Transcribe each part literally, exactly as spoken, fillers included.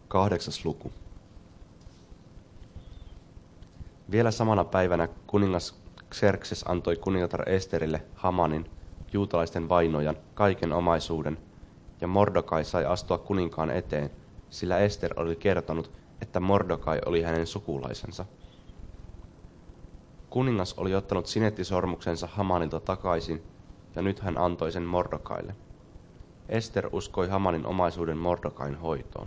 Kahdeksas luku. Vielä samana päivänä kuningas Xerxes antoi kuningatar Esterille Hamanin, juutalaisten vainojan, kaiken omaisuuden, ja Mordokai sai astua kuninkaan eteen, sillä Ester oli kertonut, että Mordokai oli hänen sukulaisensa. Kuningas oli ottanut sinettisormuksensa Hamanilta takaisin, ja nyt hän antoi sen Mordokaille. Ester uskoi Hamanin omaisuuden Mordokain hoitoon.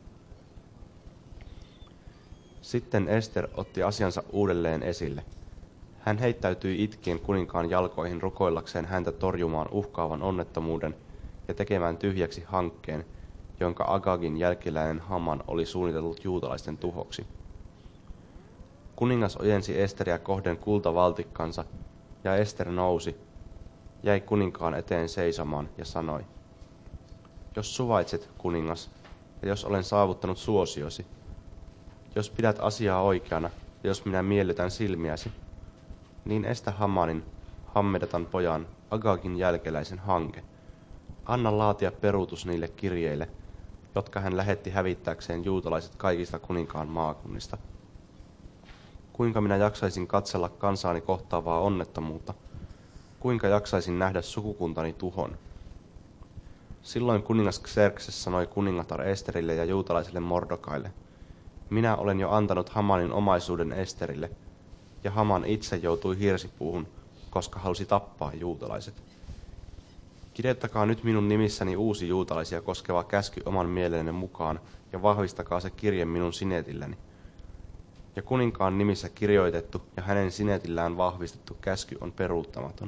Sitten Ester otti asiansa uudelleen esille. Hän heittäytyi itkien kuninkaan jalkoihin rukoillakseen häntä torjumaan uhkaavan onnettomuuden ja tekemään tyhjäksi hankkeen, jonka Agagin jälkeläinen Haman oli suunnitellut juutalaisten tuhoksi. Kuningas ojensi Esteriä kohden kultavaltikkansa, ja Ester nousi, jäi kuninkaan eteen seisomaan ja sanoi: Jos suvaitset, kuningas, ja jos olen saavuttanut suosiosi, jos pidät asiaa oikeana ja jos minä miellytän silmiäsi, niin estä Hamanin, Hammedatan pojan, Agagin jälkeläisen hanke. Anna laatia peruutus niille kirjeille, jotka hän lähetti hävittääkseen juutalaiset kaikista kuninkaan maakunnista. Kuinka minä jaksaisin katsella kansaani kohtaavaa onnettomuutta? Kuinka jaksaisin nähdä sukukuntani tuhon? Silloin kuningas Xerxes sanoi kuningatar Esterille ja juutalaiselle Mordokaille: Minä olen jo antanut Hamanin omaisuuden Esterille, ja Haman itse joutui hirsipuuhun, koska halusi tappaa juutalaiset. Kirjoittakaa nyt minun nimissäni uusi juutalaisia koskeva käsky oman mielenne mukaan, ja vahvistakaa se kirje minun sinetilläni. Ja kuninkaan nimissä kirjoitettu ja hänen sinetillään vahvistettu käsky on peruuttamaton.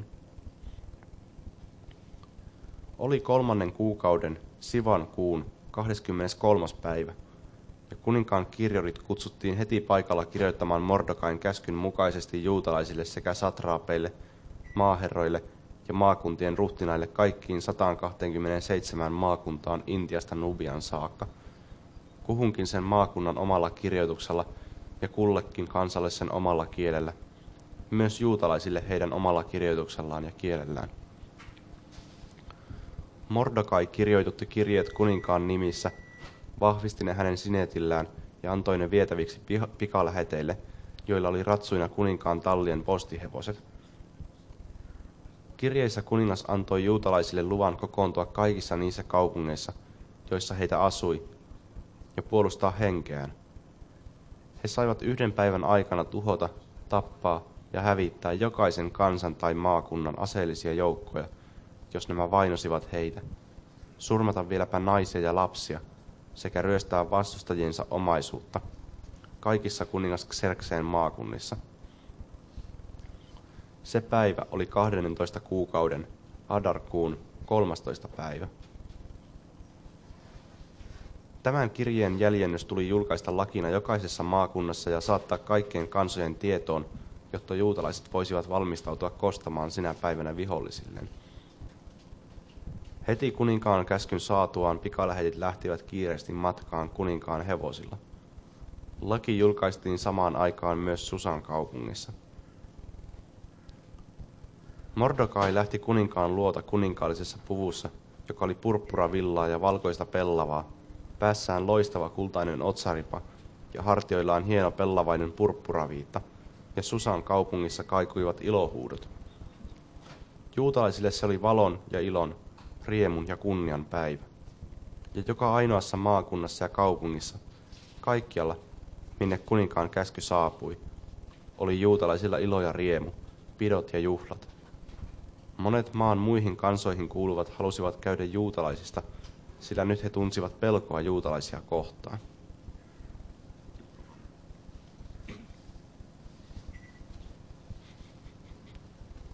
Oli kolmannen kuukauden, Sivan kuun, kahdeskymmeneskolmas päivä, ja kuninkaan kirjorit kutsuttiin heti paikalla kirjoittamaan Mordokain käskyn mukaisesti juutalaisille sekä satraapeille, maaherroille ja maakuntien ruhtinaille kaikkiin sataankahteenkymmeneenseitsemään maakuntaan Intiasta Nubian saakka, kuhunkin sen maakunnan omalla kirjoituksella ja kullekin kansalle sen omalla kielellä, myös juutalaisille heidän omalla kirjoituksellaan ja kielellään. Mordokai kirjoitutti kirjeet kuninkaan nimissä, vahvisti ne hänen sinetillään ja antoi ne vietäviksi pikaläheteille, joilla oli ratsuina kuninkaan tallien postihevoset. Kirjeissä kuningas antoi juutalaisille luvan kokoontua kaikissa niissä kaupungeissa, joissa heitä asui, ja puolustaa henkeään. He saivat yhden päivän aikana tuhota, tappaa ja hävittää jokaisen kansan tai maakunnan aseellisia joukkoja, jos nämä vainosivat heitä, surmata vieläpä naisia ja lapsia, sekä ryöstää vastustajiensa omaisuutta, kaikissa kuningas Xerxeen maakunnissa. Se päivä oli kahdennentoista kuukauden, Adarkuun, kolmastoista päivä. Tämän kirjeen jäljennös tuli julkaista lakina jokaisessa maakunnassa ja saattaa kaikkien kansojen tietoon, jotta juutalaiset voisivat valmistautua kostamaan sinä päivänä vihollisilleen. Heti kuninkaan käskyn saatuaan pikalähetit lähtivät kiireesti matkaan kuninkaan hevosilla. Laki julkaistiin samaan aikaan myös Susan kaupungissa. Mordokai lähti kuninkaan luota kuninkaallisessa puvussa, joka oli purppuravillaa ja valkoista pellavaa, päässään loistava kultainen otsaripa ja hartioillaan hieno pellavainen purppuraviitta, ja Susan kaupungissa kaikuivat ilohuudot. Juutalaisille se oli valon ja ilon, riemun ja kunnian päivä. Ja joka ainoassa maakunnassa ja kaupungissa, kaikkialla, minne kuninkaan käsky saapui, oli juutalaisilla ilo ja riemu, pidot ja juhlat. Monet maan muihin kansoihin kuuluvat halusivat käydä juutalaisista, sillä nyt he tunsivat pelkoa juutalaisia kohtaan.